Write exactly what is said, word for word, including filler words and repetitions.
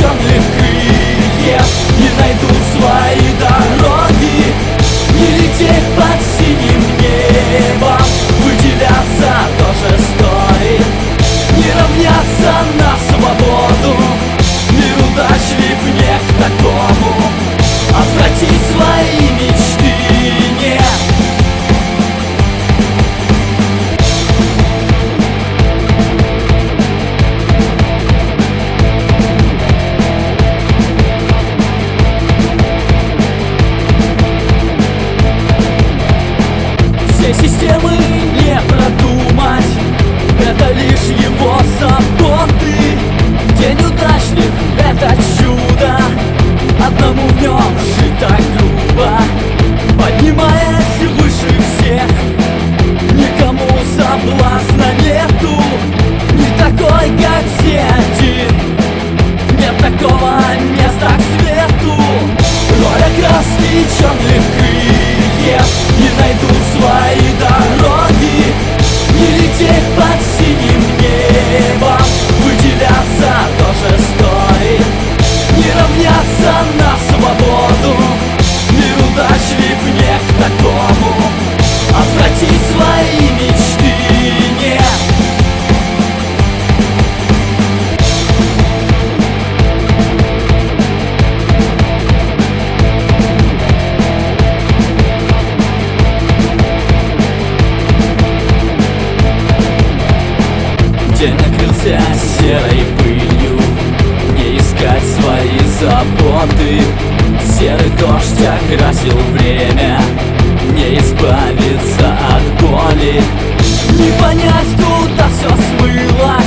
темных крыльев не найдут свои дороги, не лететь под синим небом, выделяться тоже стоит, не равняться на свободу. Мир удачлив не к такому, отвратить свои мечты нет. Все системы не продумать, это лишь его заботы. День удачлив — это чудо, одному в нем жить так грубо. Поднимаясь выше всех, никому соблазна нету. Не такой, как все один, нет такого места к свету. Роль окраски черных крыльев не найдут свои дороги, не лететь под синим небом, выделяться тоже стоит, не равняться на свободу. Мир удачлив не к такому, отвратить свои мечты нет. День накрылся серой пылью, не искать свои заботы. Серый дождь окрасил время, не избавиться от боли, не понять, куда все смыло.